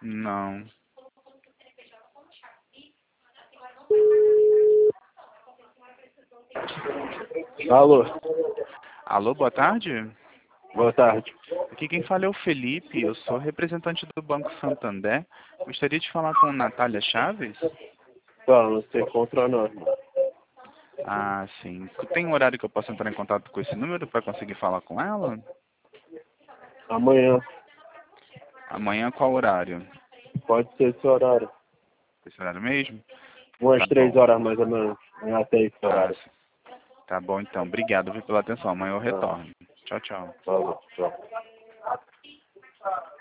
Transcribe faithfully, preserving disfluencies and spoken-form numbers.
Não. Alô? Alô, boa tarde. Boa tarde. Aqui quem fala é o Felipe, eu sou representante do Banco Santander. Gostaria de falar com Natália Chaves? Tá, não se encontra não, irmão. Ah, sim. Tem um horário que eu posso entrar em contato com esse número para conseguir falar com ela? Amanhã, Amanhã qual horário? pode ser esse horário. Esse horário mesmo? Umas Tá três bom. horas mais ou menos. É até esse Ah, horário. sim. Tá bom então. Obrigado viu, pela atenção. Amanhã eu Tá, retorno. Tchau, tchau. falou, tchau.